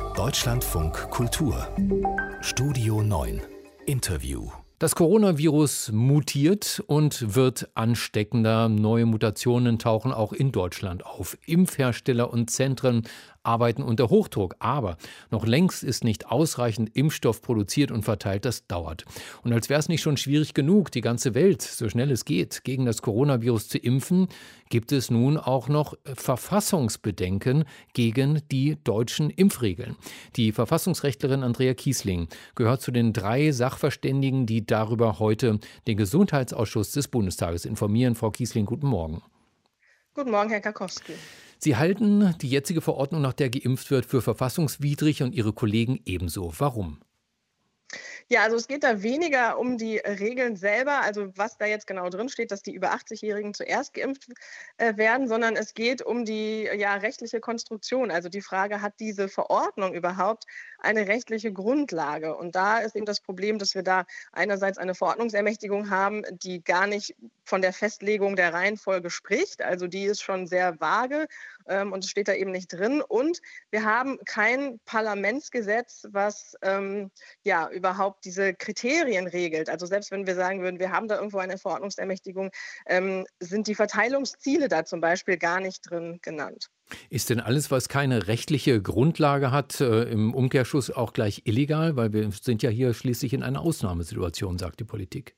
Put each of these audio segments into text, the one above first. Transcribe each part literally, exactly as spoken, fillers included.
Deutschlandfunk Kultur Studio neun Interview. Das Coronavirus mutiert und wird ansteckender. Neue Mutationen tauchen auch in Deutschland auf. Impfhersteller und Zentren arbeiten unter Hochdruck. Aber noch längst ist nicht ausreichend Impfstoff produziert und verteilt. Das dauert. Und als wäre es nicht schon schwierig genug, die ganze Welt, so schnell es geht, gegen das Coronavirus zu impfen, gibt es nun auch noch Verfassungsbedenken gegen die deutschen Impfregeln. Die Verfassungsrechtlerin Andrea Kiesling gehört zu den drei Sachverständigen, die darüber heute den Gesundheitsausschuss des Bundestages informieren. Frau Kiesling, guten Morgen. Guten Morgen, Herr Karkowski. Sie halten die jetzige Verordnung, nach der geimpft wird, für verfassungswidrig und Ihre Kollegen ebenso. Warum? Ja, also es geht da weniger um die Regeln selber, also was da jetzt genau drin steht, dass die über achtzig-Jährigen zuerst geimpft äh, werden, sondern es geht um die ja, rechtliche Konstruktion. Also die Frage, hat diese Verordnung überhaupt eine rechtliche Grundlage? Und da ist eben das Problem, dass wir da einerseits eine Verordnungsermächtigung haben, die gar nicht von der Festlegung der Reihenfolge spricht. Also die ist schon sehr vage ähm, und es steht da eben nicht drin. Und wir haben kein Parlamentsgesetz, was ähm, ja überhaupt diese Kriterien regelt. Also selbst wenn wir sagen würden, wir haben da irgendwo eine Verordnungsermächtigung, ähm, sind die Verteilungsziele da zum Beispiel gar nicht drin genannt. Ist denn alles, was keine rechtliche Grundlage hat, äh, im Umkehrschluss auch gleich illegal? Weil wir sind ja hier schließlich in einer Ausnahmesituation, sagt die Politik.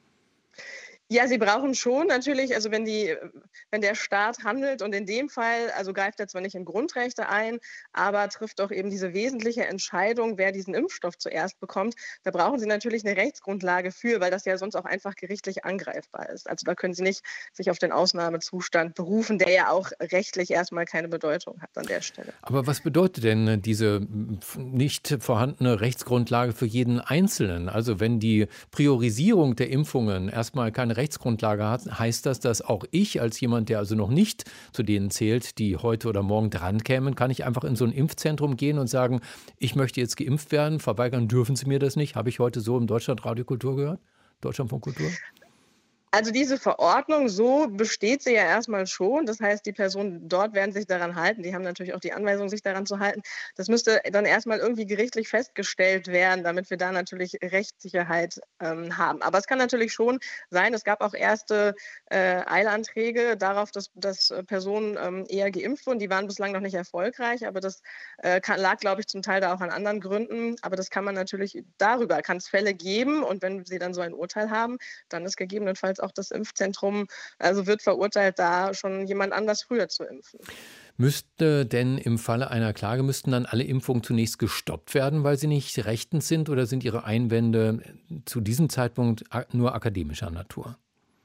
Ja, sie brauchen schon natürlich, also wenn die, wenn der Staat handelt und in dem Fall, also greift er zwar nicht in Grundrechte ein, aber trifft doch eben diese wesentliche Entscheidung, wer diesen Impfstoff zuerst bekommt, da brauchen sie natürlich eine Rechtsgrundlage für, weil das ja sonst auch einfach gerichtlich angreifbar ist. Also da können sie nicht sich auf den Ausnahmezustand berufen, der ja auch rechtlich erstmal keine Bedeutung hat an der Stelle. Aber was bedeutet denn diese nicht vorhandene Rechtsgrundlage für jeden Einzelnen? Also wenn die Priorisierung der Impfungen erstmal keine Rechtsgrundlage hat, heißt das, dass auch ich als jemand, der also noch nicht zu denen zählt, die heute oder morgen drankämen, kann ich einfach in so ein Impfzentrum gehen und sagen, ich möchte jetzt geimpft werden, verweigern dürfen Sie mir das nicht? Habe ich heute so im Deutschlandradio Kultur gehört? Deutschlandfunk Kultur? Also diese Verordnung, so besteht sie ja erstmal schon. Das heißt, die Personen dort werden sich daran halten. Die haben natürlich auch die Anweisung, sich daran zu halten. Das müsste dann erstmal irgendwie gerichtlich festgestellt werden, damit wir da natürlich Rechtssicherheit ähm, haben. Aber es kann natürlich schon sein, es gab auch erste äh, Eilanträge darauf, dass, dass Personen ähm, eher geimpft wurden. Die waren bislang noch nicht erfolgreich, aber das äh, kann, lag, glaube ich, zum Teil da auch an anderen Gründen. Aber das kann man natürlich darüber, kann es Fälle geben. Und wenn sie dann so ein Urteil haben, dann ist gegebenenfalls auch das Impfzentrum, also wird verurteilt, da schon jemand anders früher zu impfen. Müsste denn im Falle einer Klage, müssten dann alle Impfungen zunächst gestoppt werden, weil sie nicht rechtens sind, oder sind Ihre Einwände zu diesem Zeitpunkt nur akademischer Natur?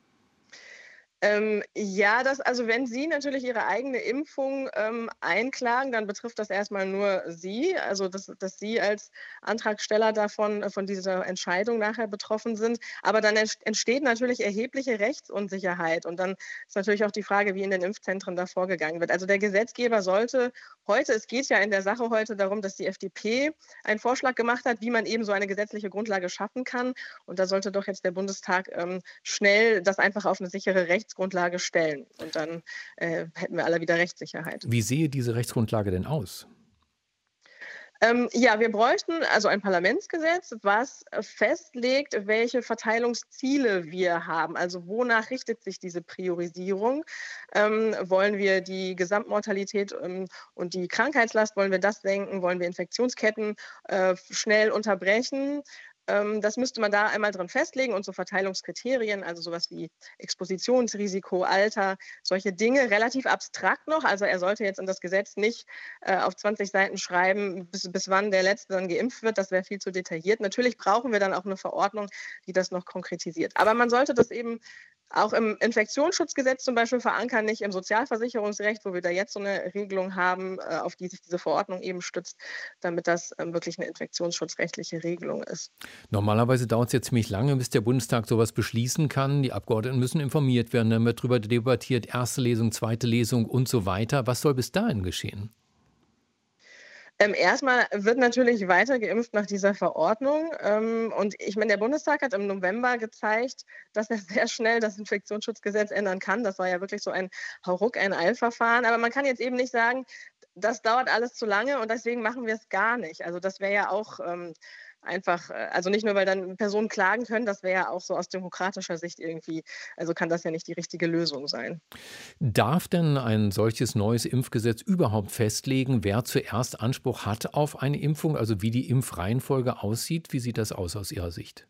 Ähm, ja, das, also wenn Sie natürlich Ihre eigene Impfung ähm, einklagen, dann betrifft das erstmal nur Sie, also dass, dass Sie als Antragsteller davon äh, von dieser Entscheidung nachher betroffen sind. Aber dann entsteht natürlich erhebliche Rechtsunsicherheit und dann ist natürlich auch die Frage, wie in den Impfzentren da vorgegangen wird. Also der Gesetzgeber sollte heute, es geht ja in der Sache heute darum, dass die F D P einen Vorschlag gemacht hat, wie man eben so eine gesetzliche Grundlage schaffen kann. Und da sollte doch jetzt der Bundestag ähm, schnell das einfach auf eine sichere Rechts Rechtsgrundlage stellen. Und dann äh, hätten wir alle wieder Rechtssicherheit. Wie sehe diese Rechtsgrundlage denn aus? Ähm, ja, wir bräuchten also ein Parlamentsgesetz, was festlegt, welche Verteilungsziele wir haben. Also wonach richtet sich diese Priorisierung? Ähm, wollen wir die Gesamtmortalität ähm, und die Krankheitslast, wollen wir das senken? Wollen wir Infektionsketten äh, schnell unterbrechen? Das müsste man da einmal drin festlegen und so Verteilungskriterien, also sowas wie Expositionsrisiko, Alter, solche Dinge, relativ abstrakt noch. Also er sollte jetzt in das Gesetz nicht äh, auf zwanzig Seiten schreiben, bis, bis wann der Letzte dann geimpft wird. Das wäre viel zu detailliert. Natürlich brauchen wir dann auch eine Verordnung, die das noch konkretisiert. Aber man sollte das eben auch im Infektionsschutzgesetz zum Beispiel verankern, nicht im Sozialversicherungsrecht, wo wir da jetzt so eine Regelung haben, auf die sich diese Verordnung eben stützt, damit das wirklich eine infektionsschutzrechtliche Regelung ist. Normalerweise dauert es ja ziemlich lange, bis der Bundestag sowas beschließen kann. Die Abgeordneten müssen informiert werden, dann wird darüber debattiert, erste Lesung, zweite Lesung und so weiter. Was soll bis dahin geschehen? Ähm, erstmal wird natürlich weiter geimpft nach dieser Verordnung. Ähm, und ich meine, der Bundestag hat im November gezeigt, dass er sehr schnell das Infektionsschutzgesetz ändern kann. Das war ja wirklich so ein Hauruck, ein Eilverfahren. Aber man kann jetzt eben nicht sagen, das dauert alles zu lange und deswegen machen wir es gar nicht. Also das wäre ja auch ähm, einfach, äh, also nicht nur, weil dann Personen klagen können, das wäre ja auch so aus demokratischer Sicht irgendwie, also kann das ja nicht die richtige Lösung sein. Darf denn ein solches neues Impfgesetz überhaupt festlegen, wer zuerst Anspruch hat auf eine Impfung, also wie die Impfreihenfolge aussieht? Wie sieht das aus aus Ihrer Sicht?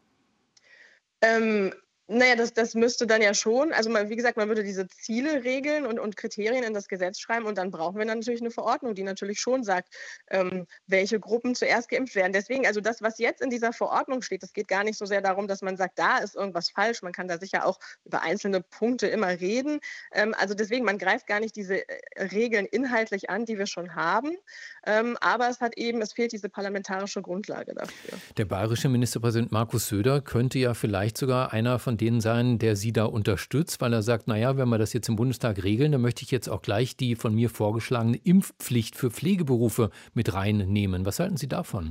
Ähm, na ja, das das müsste dann ja schon, also man, wie gesagt, man würde diese Ziele regeln und und Kriterien in das Gesetz schreiben und dann brauchen wir dann natürlich eine Verordnung, die natürlich schon sagt, ähm, welche Gruppen zuerst geimpft werden. Deswegen, also das, was jetzt in dieser Verordnung steht, es geht gar nicht so sehr darum, dass man sagt, da ist irgendwas falsch. Man kann da sicher auch über einzelne Punkte immer reden. Ähm, also deswegen, man greift gar nicht diese, äh, Regeln inhaltlich an, die wir schon haben. Ähm, aber es hat eben, es fehlt diese parlamentarische Grundlage dafür. Der bayerische Ministerpräsident Markus Söder könnte ja vielleicht sogar einer von denen sein, der Sie da unterstützt, weil er sagt, naja, wenn wir das jetzt im Bundestag regeln, dann möchte ich jetzt auch gleich die von mir vorgeschlagene Impfpflicht für Pflegeberufe mit reinnehmen. Was halten Sie davon?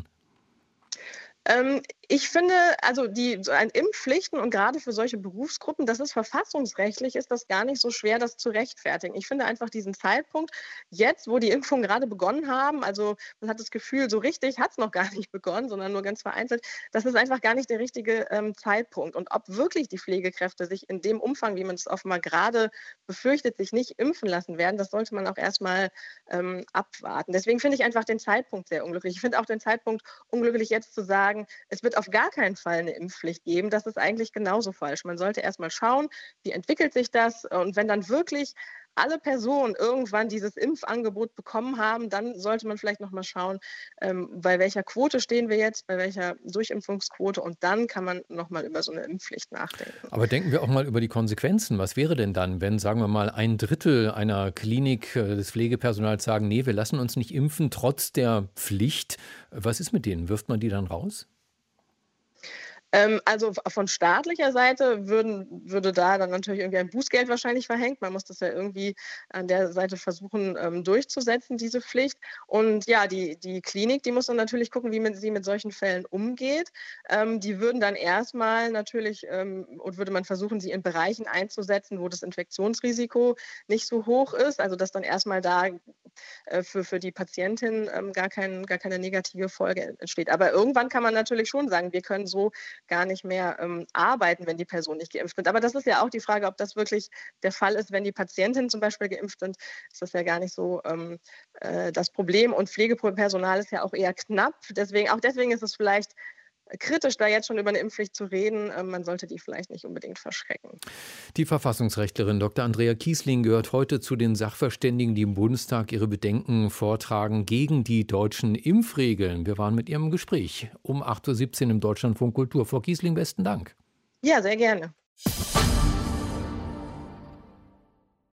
Ähm, ich finde, also die so ein Impfpflichten und gerade für solche Berufsgruppen, das ist verfassungsrechtlich, ist das gar nicht so schwer, das zu rechtfertigen. Ich finde einfach diesen Zeitpunkt jetzt, wo die Impfungen gerade begonnen haben, also man hat das Gefühl, so richtig hat es noch gar nicht begonnen, sondern nur ganz vereinzelt, das ist einfach gar nicht der richtige ähm, Zeitpunkt. Und ob wirklich die Pflegekräfte sich in dem Umfang, wie man es offenbar gerade befürchtet, sich nicht impfen lassen werden, das sollte man auch erstmal ähm, abwarten. Deswegen finde ich einfach den Zeitpunkt sehr unglücklich. Ich finde auch den Zeitpunkt unglücklich, jetzt zu sagen, es wird auf gar keinen Fall eine Impfpflicht geben. Das ist eigentlich genauso falsch. Man sollte erst mal schauen, wie entwickelt sich das? Und wenn dann wirklich alle Personen irgendwann dieses Impfangebot bekommen haben, dann sollte man vielleicht noch mal schauen, ähm, bei welcher Quote stehen wir jetzt, bei welcher Durchimpfungsquote. Und dann kann man noch mal über so eine Impfpflicht nachdenken. Aber denken wir auch mal über die Konsequenzen. Was wäre denn dann, wenn, sagen wir mal, ein Drittel einer Klinik äh, des Pflegepersonals sagen, nee, wir lassen uns nicht impfen, trotz der Pflicht? Was ist mit denen? Wirft man die dann raus? Ähm, also von staatlicher Seite würden, würde da dann natürlich irgendwie ein Bußgeld wahrscheinlich verhängt. Man muss das ja irgendwie an der Seite versuchen ähm, durchzusetzen, diese Pflicht. Und ja, die, die Klinik, die muss dann natürlich gucken, wie man sie mit solchen Fällen umgeht. Ähm, die würden dann erstmal natürlich, ähm, und würde man versuchen, sie in Bereichen einzusetzen, wo das Infektionsrisiko nicht so hoch ist. Also dass dann erstmal da äh, für, für die Patientin ähm, gar, kein, gar keine negative Folge entsteht. Aber irgendwann kann man natürlich schon sagen, wir können so gar nicht mehr ähm, arbeiten, wenn die Personen nicht geimpft sind. Aber das ist ja auch die Frage, ob das wirklich der Fall ist, wenn die Patientinnen zum Beispiel geimpft sind, ist das ja gar nicht so ähm, äh, das Problem. Und Pflegepersonal ist ja auch eher knapp. Deswegen, auch deswegen ist es vielleicht kritisch, da jetzt schon über eine Impfpflicht zu reden. Ähm, man sollte die vielleicht nicht unbedingt verschrecken. Die Verfassungsrechtlerin Doktor Andrea Kiesling gehört heute zu den Sachverständigen, die im Bundestag ihre Bedenken vortragen gegen die deutschen Impfregeln. Wir waren mit ihr im Gespräch um acht Uhr siebzehn im Deutschlandfunk Kultur. Frau Kiesling, besten Dank. Ja, sehr gerne.